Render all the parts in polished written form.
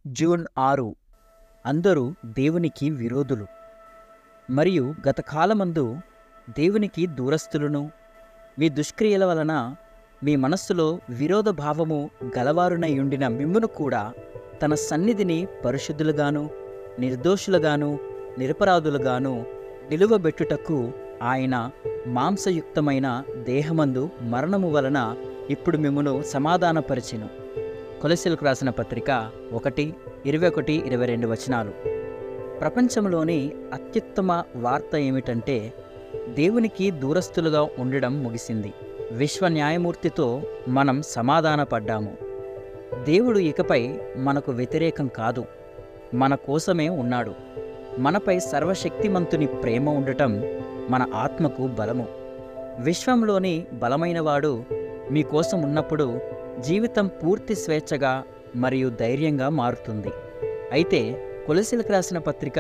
June 6. అందరూ దేవునికి విరోధులు మరియు గత కాలమందు దేవునికి దూరస్తులను మీ దుష్క్రియల వలన మీ మనస్సులో విరోధ భావము గలవారునయుండిన మిమ్మును కూడా తన సన్నిధిని పరిశుద్ధులుగాను నిర్దోషులుగాను నిరపరాధులుగాను నిలువబెట్టుటకు ఆయన మాంసయుక్తమైన దేహమందు మరణము వలన ఇప్పుడు మిమ్మును సమాధానపరిచెను. కొలస్సీలకు రాసిన పత్రిక 1:21-22 వచనాలు. ప్రపంచంలోని అత్యుత్తమ వార్త ఏమిటంటే దేవునికి దూరస్తులుగా ఉండడం ముగిసింది. విశ్వ న్యాయమూర్తితో మనం సమాధానపడ్డాము. దేవుడు ఇకపై మనకు వ్యతిరేకం కాదు, మన కోసమే ఉన్నాడు. మనపై సర్వశక్తిమంతుని ప్రేమ ఉండటం మన ఆత్మకు బలము. విశ్వంలోని బలమైనవాడు మీకోసం ఉన్నప్పుడు జీవితం పూర్తి స్వేచ్ఛగా మరియు ధైర్యంగా మారుతుంది. అయితే కొలస్సీలకు రాసిన పత్రిక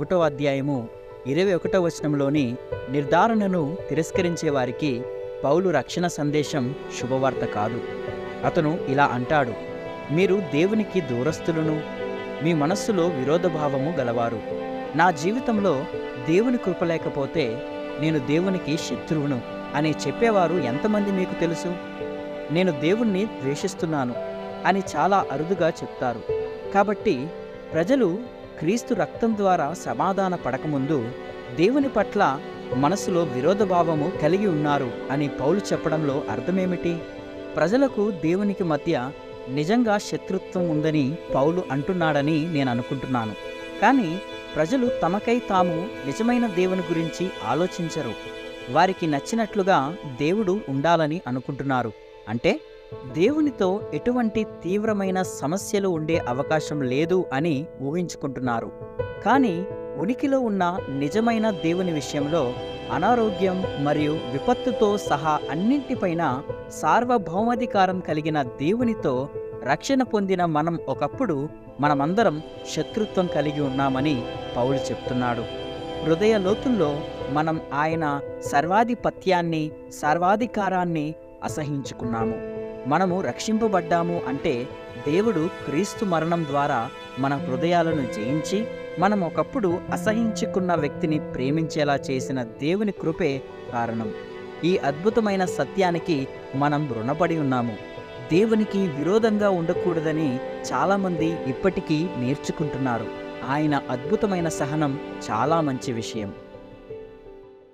1:21 వచనంలోని నిర్ధారణను తిరస్కరించే వారికి పౌలు రక్షణ సందేశం శుభవార్త కాదు. అతను ఇలా అంటాడు, మీరు దేవునికి దూరస్తులను, మీ మనస్సులో విరోధభావము గలవారు. నా జీవితంలో దేవుని కృప లేకపోతే నేను దేవునికి శత్రువును అని చెప్పేవారు ఎంతమంది మీకు తెలుసు? నేను దేవుణ్ణి ద్వేషిస్తున్నాను అని చాలా అరుదుగా చెప్తారు. కాబట్టి ప్రజలు క్రీస్తు రక్తం ద్వారా సమాధాన పడకముందు దేవుని పట్ల మనసులో విరోధభావము కలిగి ఉన్నారు అని పౌలు చెప్పడంలో అర్థమేమిటి? ప్రజలకు దేవునికి మధ్య నిజంగా శత్రుత్వం ఉందని పౌలు అంటున్నాడని నేను అనుకుంటున్నాను. కానీ ప్రజలు తమకై తాము నిజమైన దేవుని గురించి ఆలోచించరు. వారికి నచ్చినట్లుగా దేవుడు ఉండాలని అనుకుంటున్నారు. అంటే దేవునితో ఎటువంటి తీవ్రమైన సమస్యలు ఉండే అవకాశం లేదు అని ఊహించుకుంటున్నారు. కానీ ఉనికిలో ఉన్న నిజమైన దేవుని విషయంలో అనారోగ్యం మరియు విపత్తుతో సహా అన్నింటిపైన సార్వభౌమాధికారం కలిగిన దేవునితో రక్షణ పొందిన మనం ఒకప్పుడు మనమందరం శత్రుత్వం కలిగి ఉన్నామని పౌలు చెప్తున్నాడు. హృదయ లోతుల్లో మనం ఆయన సర్వాధిపత్యాన్ని సర్వాధికారాన్ని అసహించుకున్నాము. మనము రక్షింపబడ్డాము అంటే దేవుడు క్రీస్తు మరణం ద్వారా మన హృదయాలను జయించి మనం ఒకప్పుడు అసహించుకున్న వ్యక్తిని ప్రేమించేలా చేసిన దేవుని కృపే కారణం. ఈ అద్భుతమైన సత్యానికి మనం రుణపడి ఉన్నాము. దేవునికి విరోధంగా ఉండకూడదని చాలామంది ఇప్పటికీ నేర్చుకుంటున్నారు. ఆయన అద్భుతమైన సహనం చాలా మంచి విషయం.